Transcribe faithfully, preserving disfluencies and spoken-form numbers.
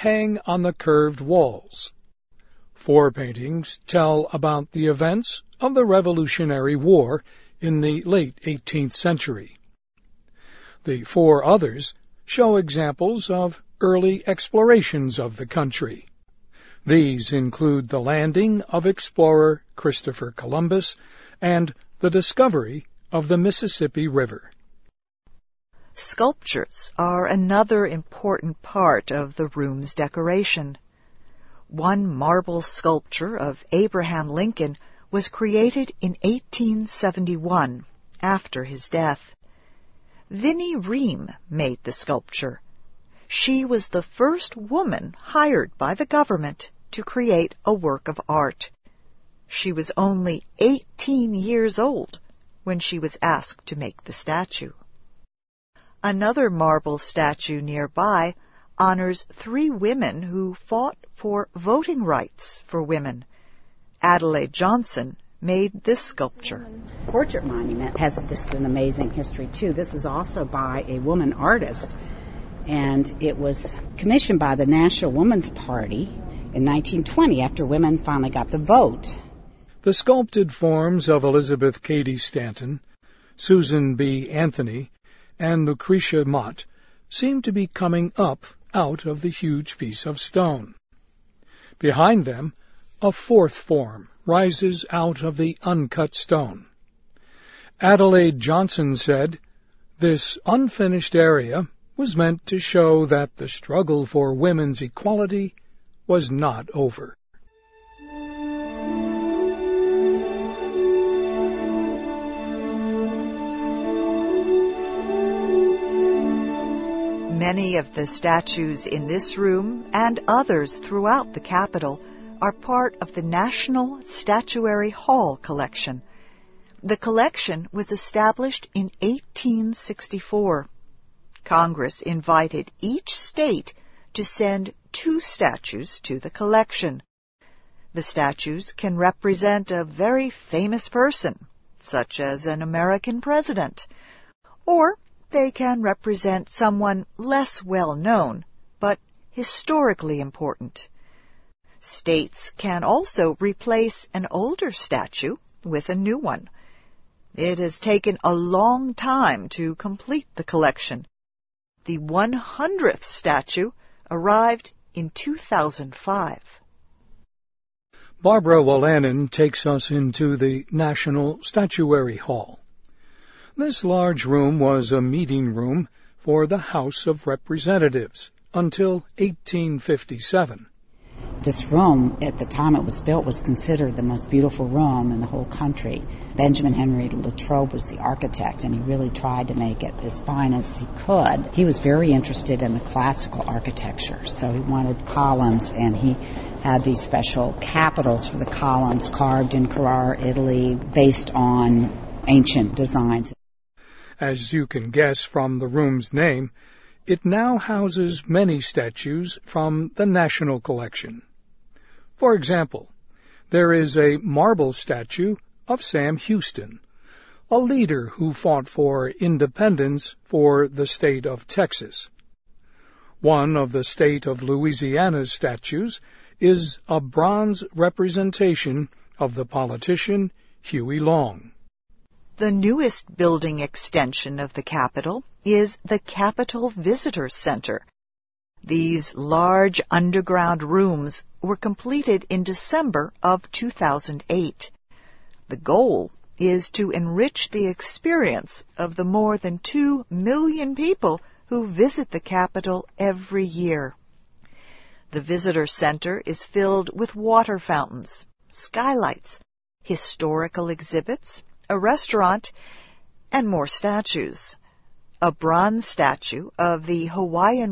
hang on the curved walls. Four paintings tell about the events of the Revolutionary War in the late eighteenth century. The four others show examples of early explorations of the country. These include the landing of explorer Christopher Columbus and the discovery of the Mississippi River. Sculptures are another important part of the room's decoration. One marble sculpture of Abraham Lincoln was created in eighteen seventy-one, after his death. Vinnie Ream made the sculpture. She was the first woman hired by the government to create a work of art. She was only eighteen years old when she was asked to make the statue. Another marble statue nearby honors three women who fought for voting rights for women. Adelaide Johnson made this sculpture. The portrait monument has just an amazing history, too. This is also by a woman artist, and it was commissioned by the National Woman's Party in nineteen twenty after women finally got the vote. The sculpted forms of Elizabeth Cady Stanton, Susan B. Anthony, and Lucretia Mott seem to be coming up out of the huge piece of stone. Behind them, a fourth form rises out of the uncut stone. Adelaide Johnson said, "This unfinished area was meant to show that the struggle for women's equality was not over." Many of the statues in this room and others throughout the Capitol are part of the National Statuary Hall collection. The collection was established in eighteen sixty-four. Congress invited each state to send two statues to the collection. The statues can represent a very famous person, such as an American president, or they can represent someone less well known, but historically important. States can also replace an older statue with a new one. It has taken a long time to complete the collection. The one hundredth statue arrived in two thousand five. Barbara Wolanin takes us into the National Statuary Hall. This large room was a meeting room for the House of Representatives until eighteen fifty-seven. This room, at the time it was built, was considered the most beautiful room in the whole country. Benjamin Henry Latrobe was the architect, and he really tried to make it as fine as he could. He was very interested in the classical architecture, so he wanted columns, and he had these special capitals for the columns carved in Carrara, Italy, based on ancient designs. As you can guess from the room's name, it now houses many statues from the National Collection. For example, there is a marble statue of Sam Houston, a leader who fought for independence for the state of Texas. One of the state of Louisiana's statues is a bronze representation of the politician Huey Long. The newest building extension of the Capitol is the Capitol Visitor Center. These large underground rooms were completed in December of two thousand eight. The goal is to enrich the experience of the more than two million people who visit the Capitol every year. The Visitor Center is filled with water fountains, skylights, historical exhibits, a restaurant, and more statues. A bronze statue of the Hawaiian